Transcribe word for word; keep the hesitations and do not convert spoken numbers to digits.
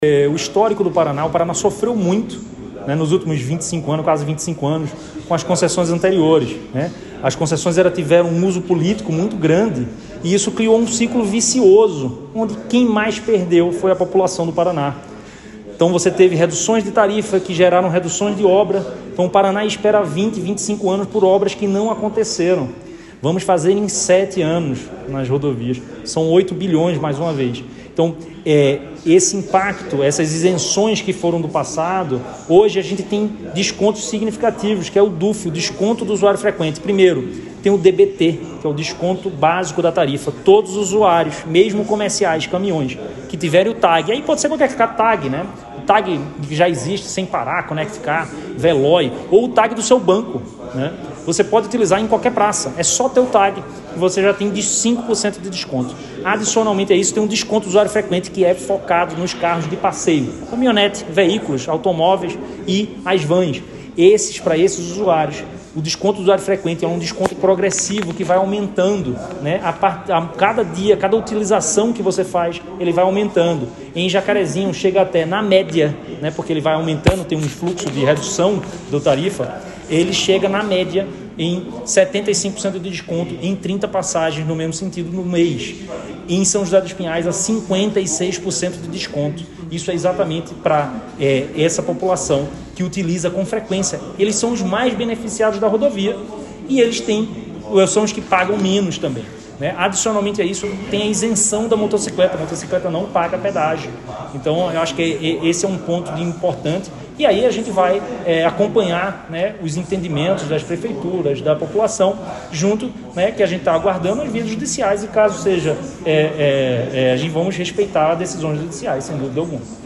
É, o histórico do Paraná, o Paraná sofreu muito, né, nos últimos vinte e cinco anos, quase vinte e cinco anos, com as concessões anteriores, né? As concessões era, tiveram um uso político muito grande e isso criou um ciclo vicioso, onde quem mais perdeu foi a população do Paraná. Então você teve reduções de tarifa que geraram reduções de obra. Então o Paraná espera vinte, vinte e cinco anos por obras que não aconteceram. Vamos fazer em sete anos nas rodovias. São oito bilhões mais uma vez. Então, é, esse impacto, essas isenções que foram do passado, hoje a gente tem descontos significativos, que é o D U F, o desconto do usuário frequente. Primeiro, tem o D B T, que é o desconto básico da tarifa. Todos os usuários, mesmo comerciais, caminhões, que tiverem o tag, aí pode ser qualquer tag, né? O tag que já existe, sem parar, Conectcar, Veloy, ou o tag do seu banco, né? Você pode utilizar em qualquer praça, é só ter o tag e você já tem de cinco por cento de desconto. Adicionalmente a isso, tem um desconto do usuário frequente que é focado nos carros de passeio, caminhonete, veículos, automóveis e as vans. Esses, para esses usuários, o desconto do usuário frequente é um desconto progressivo que vai aumentando, né? A, part... a cada dia, cada utilização que você faz, ele vai aumentando. Em Jacarezinho chega até na média, né? Porque ele vai aumentando, tem um fluxo de redução da tarifa, ele chega na média em setenta e cinco por cento de desconto em trinta passagens no mesmo sentido no mês. Em São José dos Pinhais, a cinquenta e seis por cento de desconto. Isso é exatamente para é, essa população que utiliza com frequência. Eles são os mais beneficiados da rodovia e eles têm, são os que pagam menos também, né? Adicionalmente a isso, tem a isenção da motocicleta. A motocicleta não paga pedágio. Então, eu acho que esse é um ponto importante. E aí a gente vai é, acompanhar, né, os entendimentos das prefeituras, da população, junto, né, que a gente está aguardando as vias judiciais e caso seja, é, é, é, a gente vamos respeitar decisões judiciais, sem dúvida alguma.